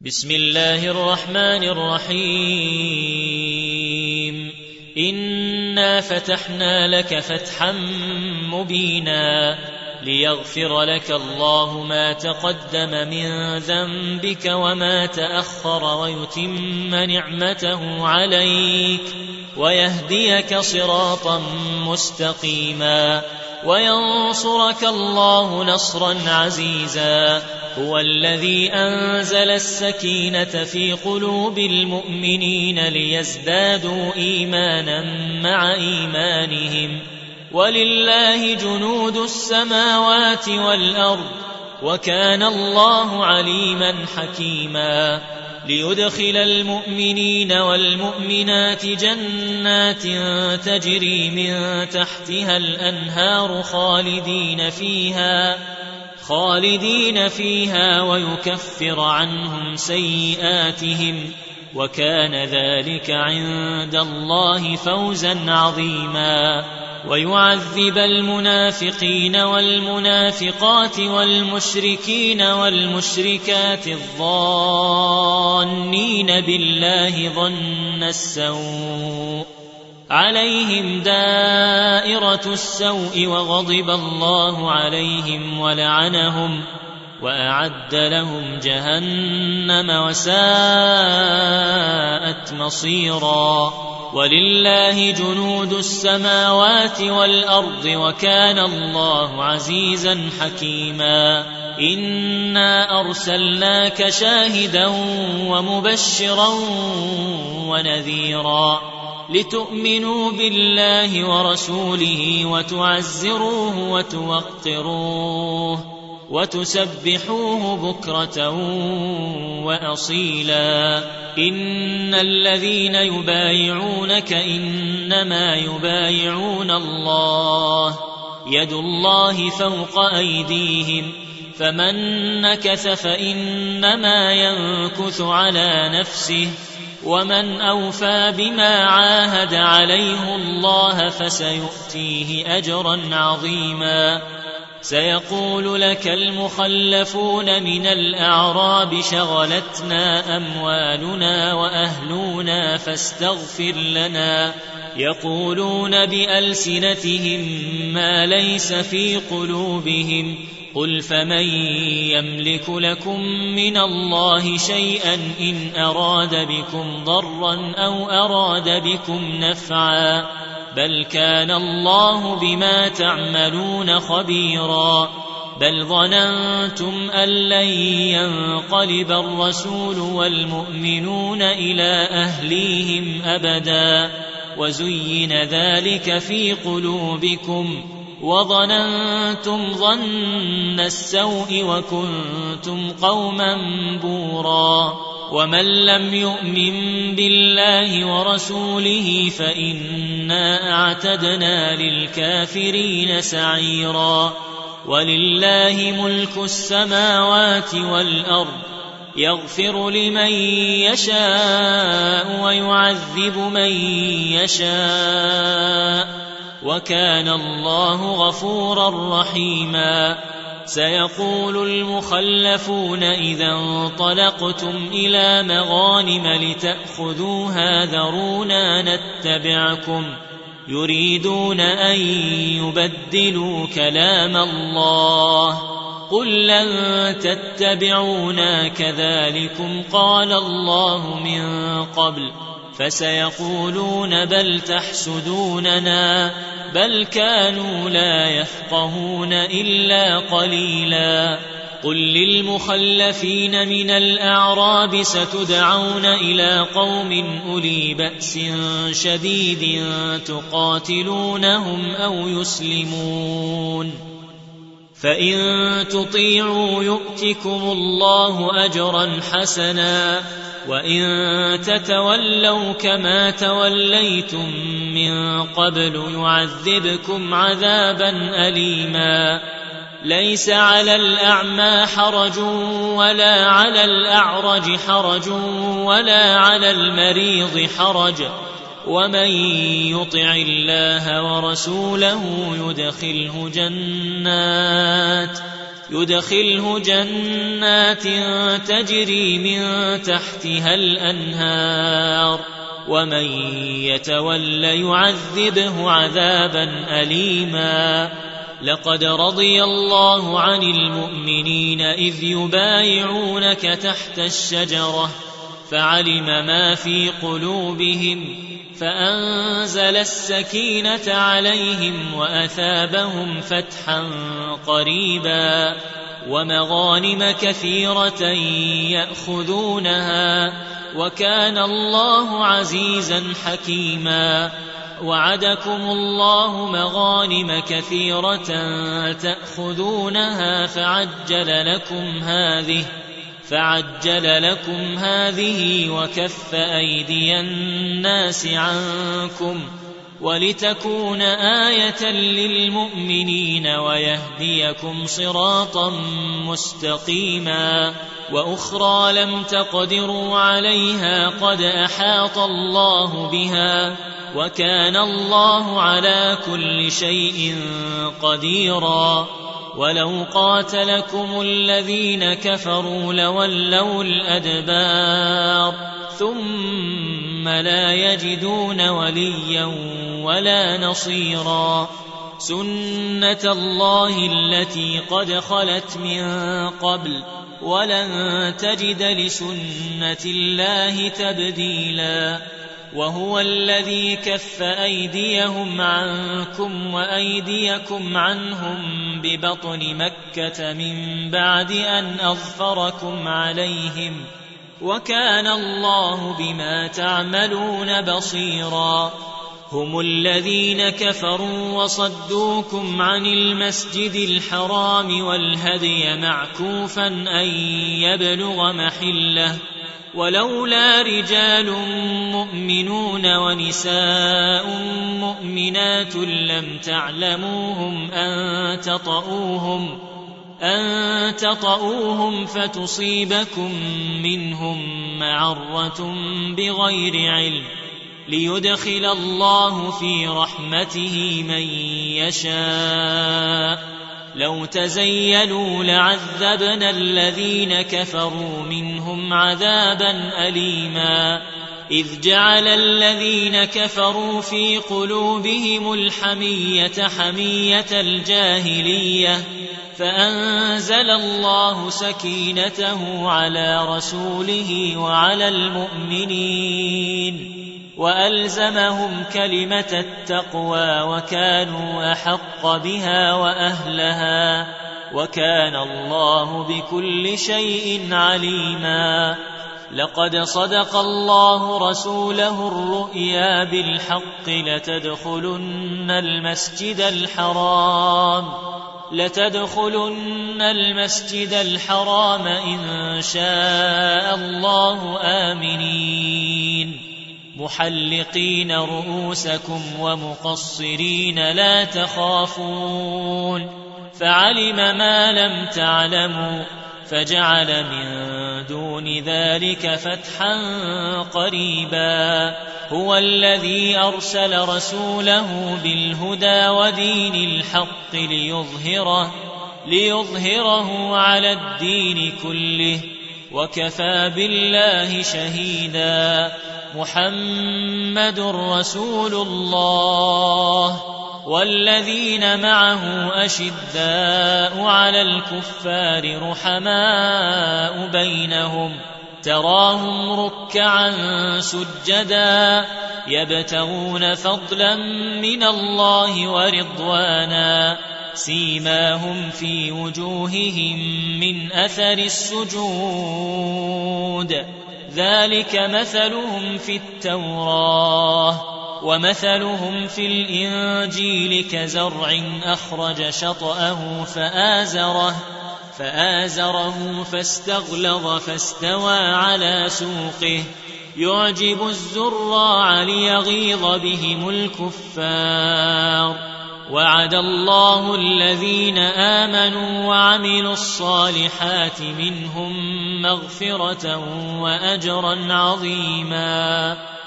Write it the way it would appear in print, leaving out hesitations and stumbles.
بسم الله الرحمن الرحيم إنا فتحنا لك فتحا مبينا ليغفر لك الله ما تقدم من ذنبك وما تأخر ويتم نعمته عليك ويهديك صراطا مستقيما وينصرك الله نصرا عزيزا. هو الذي أنزل السكينة في قلوب المؤمنين ليزدادوا إيمانا مع إيمانهم ولله جنود السماوات والأرض وكان الله عليما حكيما. ليدخل المؤمنين والمؤمنات جنات تجري من تحتها الأنهار خالدين فيها ويكفر عنهم سيئاتهم وكان ذلك عند الله فوزا عظيما. ويعذب المنافقين والمنافقات والمشركين والمشركات الظانين بالله ظن السوء عليهم دائرة السوء وغضب الله عليهم ولعنهم وأعد لهم جهنم وساءت مصيرا. ولله جنود السماوات والأرض وكان الله عزيزا حكيما. إنا أرسلناك شاهدا ومبشرا ونذيرا لتؤمنوا بالله ورسوله وتعزروه وتوقروه وتسبحوه بكرة وأصيلا. إن الذين يبايعونك إنما يبايعون الله يد الله فوق أيديهم فمن نكث فإنما ينكث على نفسه ومن أوفى بما عاهد عليه الله فسيؤتيه أجرا عظيما. سيقول لك المخلفون من الأعراب شغلتنا أموالنا وأهلنا فاستغفر لنا يقولون بألسنتهم ما ليس في قلوبهم قل فمن يملك لكم من الله شيئا إن أراد بكم ضرا أو أراد بكم نفعا بل كان الله بما تعملون خبيرا. بل ظننتم أن لن ينقلب الرسول والمؤمنون إلى أهليهم أبدا وزين ذلك في قلوبكم وظننتم ظن السوء وكنتم قوما بورا. ومن لم يؤمن بالله ورسوله فإنا أعتدنا للكافرين سعيرا. ولله ملك السماوات والأرض يغفر لمن يشاء ويعذب من يشاء وكان الله غفورا رحيما. سيقول المخلفون إذا انطلقتم إلى مغانم لتأخذوها ذرونا نتبعكم يريدون أن يبدلوا كلام الله قل لن تتبعونا كذلكم قال الله من قبل فسيقولون بل تحسدوننا بل كانوا لا يفقهون إلا قليلا. قل للمخلفين من الأعراب ستدعون إلى قوم أولي بأس شديد تقاتلونهم أو يسلمون فإن تطيعوا يؤتكم الله أجرا حسنا وإن تتولوا كما توليتم من قبل يعذبكم عذابا أليما. ليس على الأعمى حرج ولا على الأعرج حرج ولا على المريض حرج ومن يطع الله ورسوله يدخله جنات تجري من تحتها الأنهار ومن يتول يعذبه عذابا أليما لقد رضي الله عن المؤمنين إذ يبايعونك تحت الشجرة فعلم ما في قلوبهم فأنزل السكينة عليهم وأثابهم فتحا قريبا ومغانم كثيرة يأخذونها وكان الله عزيزا حكيما وعدكم الله مغانم كثيرة تأخذونها فعجل لكم هذه وكف أيدي الناس عنكم ولتكون آية للمؤمنين ويهديكم صراطا مستقيما وأخرى لم تقدروا عليها قد أحاط الله بها وكان الله على كل شيء قديرا ولو قاتلكم الذين كفروا لولوا الأدبار ثم لا يجدون وليا ولا نصيرا سنة الله التي قد خلت من قبل ولن تجد لسنة الله تبديلا وهو الذي كف أيديهم عنكم وأيديكم عنهم ببطن مكة من بعد أن أظفركم عليهم وكان الله بما تعملون بصيرا هم الذين كفروا وصدوكم عن المسجد الحرام والهدي معكوفا أن يبلغ محله ولولا رجال مؤمنون ونساء مؤمنات لم تعلموهم أن تطؤوهم فتصيبكم منهم معرة بغير علم ليدخل الله في رحمته من يشاء لو تزيلوا لعذبنا الذين كفروا منهم عذابا أليما إذ جعل الذين كفروا في قلوبهم الحمية حمية الجاهلية فأنزل الله سكينته على رسوله وعلى المؤمنين وألزمهم كلمة التقوى وكانوا أحق بها وأهلها وكان الله بكل شيء عليما لقد صدق الله رسوله الرؤيا بالحق لتدخلن المسجد الحرام إن شاء الله آمنين محلقين رؤوسكم ومقصرين لا تخافون فعلم ما لم تعلموا فجعل من دون ذلك فتحا قريبا هو الذي أرسل رسوله بالهدى ودين الحق ليظهره على الدين كله وكفى بالله شهيدا محمد رسول الله والذين معه أشداء على الكفار رحماء بينهم تراهم ركعا سجدا يبتغون فضلا من الله ورضوانا سيماهم في وجوههم من أثر السجود ذلك مثلهم في التوراة ومثلهم في الإنجيل كزرع أخرج شطأه فآزره فاستغلظ فاستوى على سوقه يعجب الزراع ليغيظ بهم الكفار وعد الله الذين آمنوا وعملوا الصالحات منهم مغفرة وأجرا عظيما